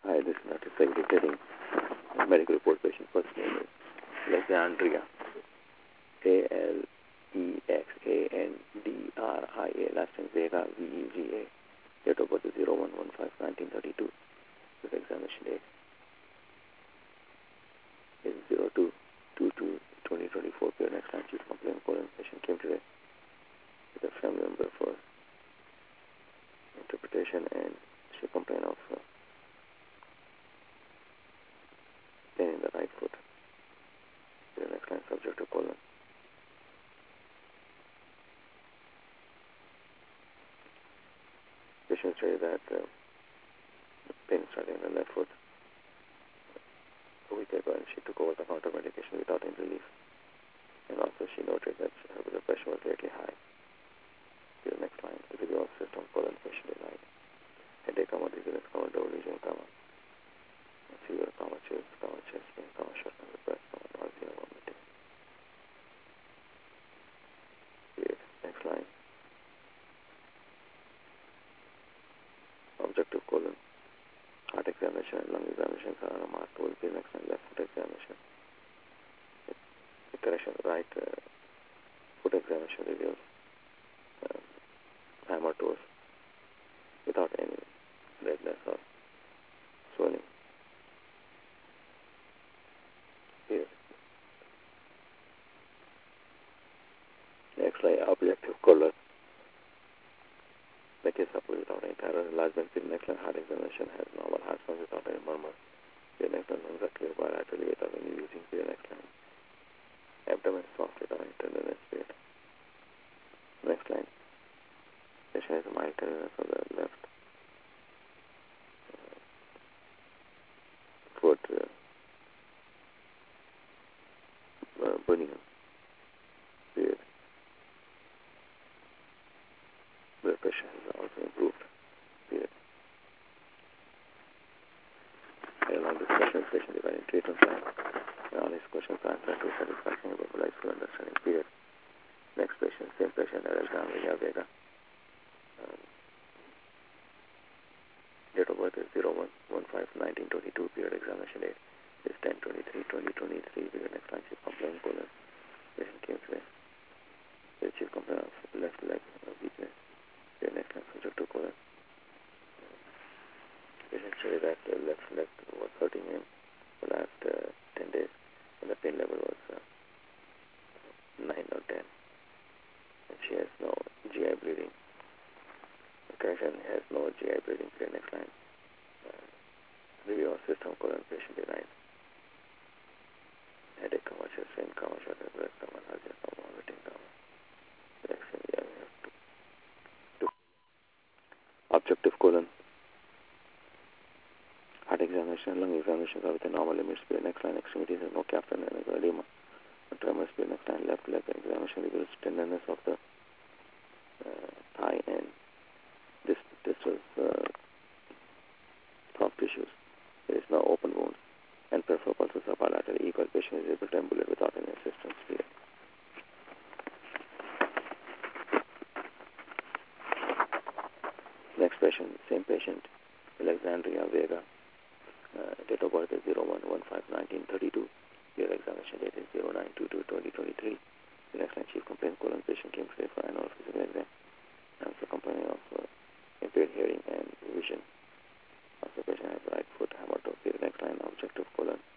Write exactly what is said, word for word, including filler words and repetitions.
Hi, this is Dr. Secretary. Medical report patient. First name is Alexandria. A L E X A N D R I A. Last name Vega, V E G A. Date of birth is zero one one five nineteen thirty-two. This examination date is zero two two two twenty twenty-four. Pure next time chief complaint colon patient came today with a family member for interpretation, and she complained of uh, pain in the right foot. Pure next line subject to colon. Patient stated that uh, pain started in the left foot a week ago, and she took over-the-counter medication without any relief. And also she noted that her blood pressure was lately high. To the next line, the review of system colon patient denied. Headache, comma, dizziness, comma, double vision, comma, fever, comma, chills, comma, chest pain, comma, shortness of breath, comma, nausea, vomiting. Period. Next line. Objective colon. Heart examination and lung examinations are remarkable. The next line, left foot examination. The correction, right uh, foot examination reveals uh, hammer toes without any redness or swelling. Here. Next line, objective colon. The case supported without any thyroid enlargement. The next line, heart examination has normal heart sounds without any murmur. The next line, lungs are clear bilaterally without any using. The next line, abdomen soft without any tenderness. Period. Next line, patient has a mild tenderness of the left uh, foot uh, uh, bunion. Period. Blood pressure has also improved. Period. Along this question, patient divided in treatment plan. And all his questions are answered to satisfaction of a full understanding. Period. Next patient, same patient, Alexandria Vega. Um, date of birth is zero one one five nineteen twenty-two. Period. Examination date is ten twenty-three twenty twenty-three. Period. Next line, chief complaint colon. Patient came today. The chief complaint of left leg uh, weakness. Period. Next line, subject to colon. Patient said that the left leg was hurting him for the last uh, ten days, and the pain level was uh, nine or ten. And she has no G I bleeding. The correction has no G I bleeding. Period. Next line. Uh, review of system colon patient denied. Headache, comma, chest pain, comma, shortness of breath, comma, nausea, comma, vomiting, comma. Correction, yeah, we have to do. Objective colon. Heart examination and lung examinations are within normal limits. Period. Next line, extremities have no captain and edema. Tremors. Period. Next line, left leg examination reveals tenderness of the uh, thigh and this this was uh, soft tissues. There is no open wounds, and peripheral pulses are bilaterally equal. Patient is able to ambulate without any assistance. Period. Next patient, same patient, Alexandria Vega. Uh, date of birth is zero one one five nineteen thirty-two. Your examination date is zero nine two two twenty twenty-three. The next line, chief complaint colon. Patient came today for annual physical exam. Also complaining of uh, impaired hearing and vision. Also patient has right foot hammer toe. Next line, objective colon.